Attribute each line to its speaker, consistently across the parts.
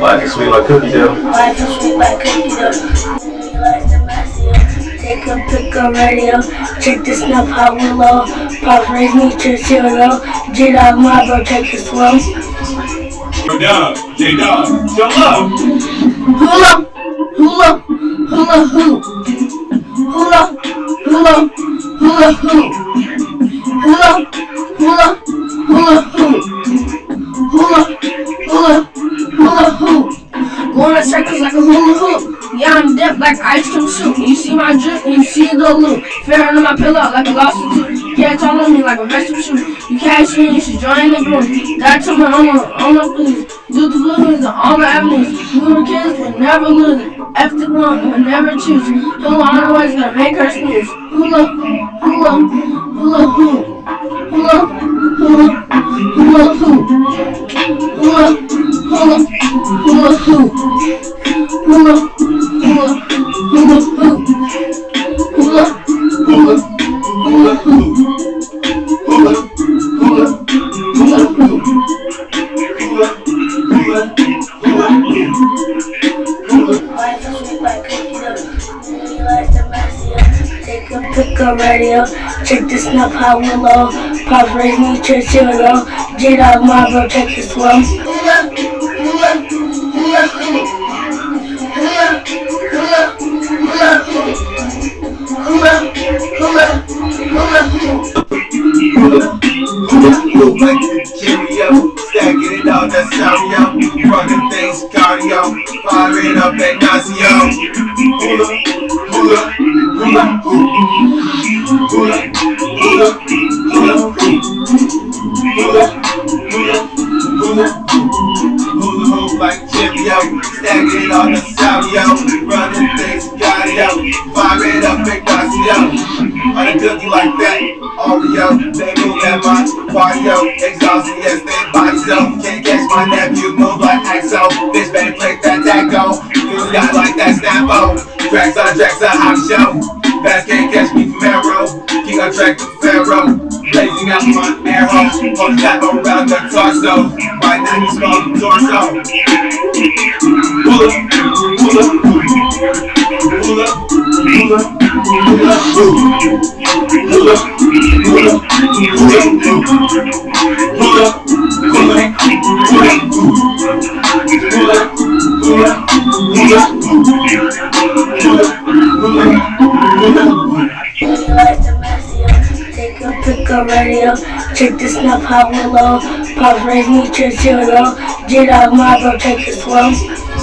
Speaker 1: Life is sweet like cookie dough.
Speaker 2: Life is sweet like cookie dough. Take a pick a radio. Check the snap hot willow. Pop raise me to zero. J-Dog my bro, take it slow.
Speaker 3: J-Dog, J-Dog, show love.
Speaker 2: Hula, hula, hula hoop. Hula, hula, hula hoop. Hula, hula, hula hoop. Hula, hula, hula hoop. Going in circles like a hula hoop. Yeah, I'm dipped like ice cream soup. You see my drip, you see the loop. Fair under my pillow like a lawsuit too. You can't talk on me like a vegetable shoe. You catch me, you should join the group. That told me on my please. Do the blues on all the avenues. We were kids, we never lose it. F the one, we never choose. Hula on the way's gonna make her snooze. Hula, hula, hula hoop. Hula, hula, hula hoop. Hula, hula, hula hoop. Hula, hula, hula hoop. Hula, hula, hula hoop. Hula, hula, hula hoop. Life is sweet like cookie dough. Realize the messy. Take a pick a radio. Check the snap hot willow. Pop raise me to zero. J-Dog my bro, take it slow. Hula, hula, hula hoop. Hula, hula, hula hoop. Hula, hula, hula hoop.
Speaker 3: Hula, hula, hoop like Cheerio. Stacking it out, that's how yo. Running things, cardio. Firing up that Nazio. Hula, hula, hula hoop. Hula, hula, hula hoop. Hula, hula, hula hoop. Hula hoop like Cheerio. Stacking it out, that's how yo. Running things, cardio. Firing up that Nazio. On a cookie like that, Oreo, they move that much, cardio, exhausting, yes, they body so. Can't catch my nephew, move like Axo. Bitch better click that taco. Feel got like that Snappo. Tracks on hot show. Fast can't catch me from arrow. King on track to Pharaoh. Blazing out my arrow. On that around the torso. Right now you small torso. Pull up, pull up, pull up, pull up, pull up, pull up. Pull up, pull up, pull up, pull up, pull up, pull up, pull up, pull up, pull up,
Speaker 2: take a pick a radio. Check the snap hot willow. Pop raise me to zero. J-Dog my bro, take it slow.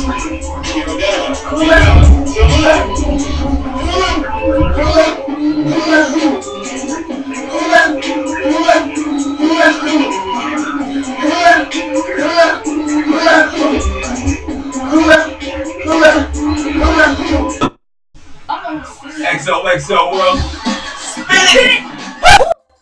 Speaker 2: Hula, hula, hula, hula, hula hoop. Hula, hula, hula hoop. Hula, hula, hula hoop. Hula, hula, hula hoop.
Speaker 3: XOXO world. Spin it!